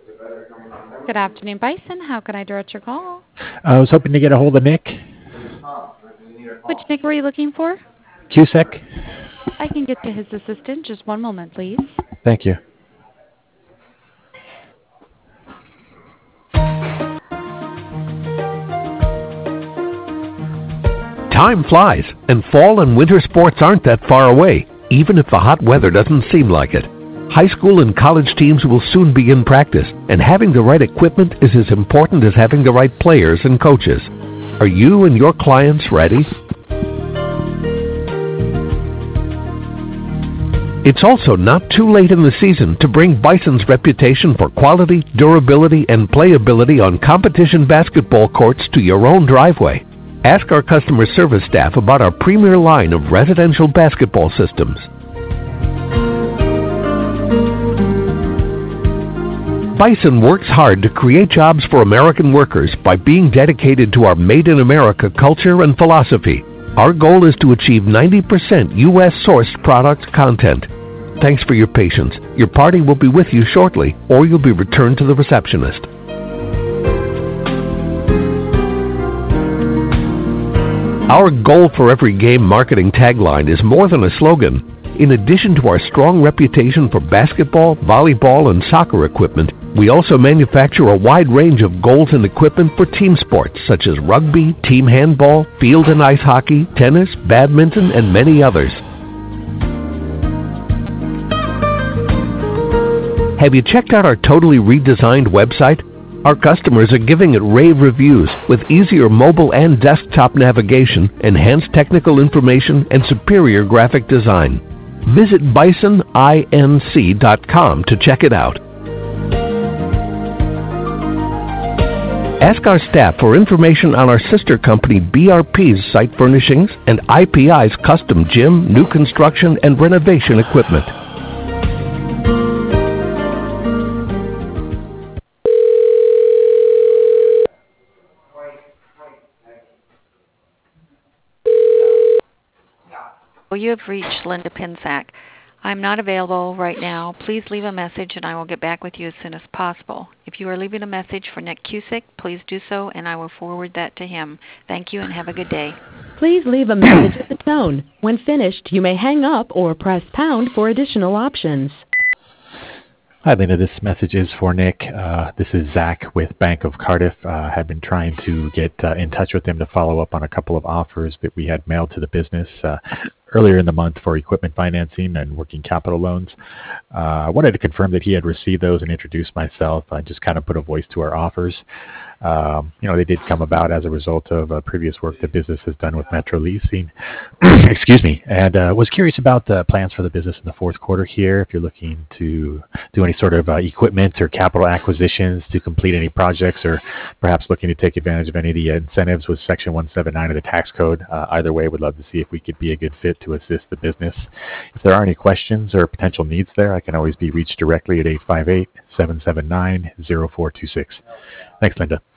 Good afternoon, Bison. How can I direct your call? I was hoping to get a hold of Nick Which Nick were you looking for? Cusick. I can get to his assistant. Just one moment, please. Thank you. Time flies, and fall and winter sports aren't that far away, even if the hot weather doesn't seem like it. High school and college teams will soon begin practice, and having the right equipment is as important as having the right players and coaches. Are you and your clients ready? It's also not too late in the season to bring Bison's reputation for quality, durability, and playability on competition basketball courts to your own driveway. Ask our customer service staff about our premier line of residential basketball systems. Bison works hard to create jobs for American workers by being dedicated to our Made in America culture and philosophy. Our goal is to achieve 90% U.S. sourced product content. Thanks for your patience. Your party will be with you shortly, or you'll be returned to the receptionist. Our goal for every game marketing tagline is more than a slogan. In addition to our strong reputation for basketball, volleyball, and soccer equipment, we also manufacture a wide range of goals and equipment for team sports such as rugby, team handball, field and ice hockey, tennis, badminton, and many others. Have you checked out our totally redesigned website? Our customers are giving it rave reviews with easier mobile and desktop navigation, enhanced technical information, and superior graphic design. Visit bisoninc.com to check it out. Ask our staff for information on our sister company BRP's site furnishings and IPI's custom gym, new construction, and renovation equipment. You have reached Linda Pinsack. I'm not available right now. Please leave a message and I will get back with you as soon as possible. If you are leaving a message for Nick Cusick, please do so and I will forward that to him. Thank you and have a good day. Please leave a message at the tone. When finished, you may hang up or press pound for additional options. Hi, Linda. This message is for Nick. This is Zach with Bank of Cardiff. Have been trying to get in touch with him to follow up on a couple of offers that we had mailed to the business earlier in the month for equipment financing and working capital loans. I wanted to confirm that he had received those and introduce myself. I just kind of put a voice to our offers. They did come about as a result of previous work the business has done with Metro Leasing. Excuse me. And was curious about the plans for the business in the fourth quarter here, if you're looking to do any sort of equipment or capital acquisitions to complete any projects, or perhaps looking to take advantage of any of the incentives with Section 179 of the tax code. Either way, we'd love to see if we could be a good fit to assist the business. If there are any questions or potential needs there, I can always be reached directly at 858-779-0426. Thanks, Linda.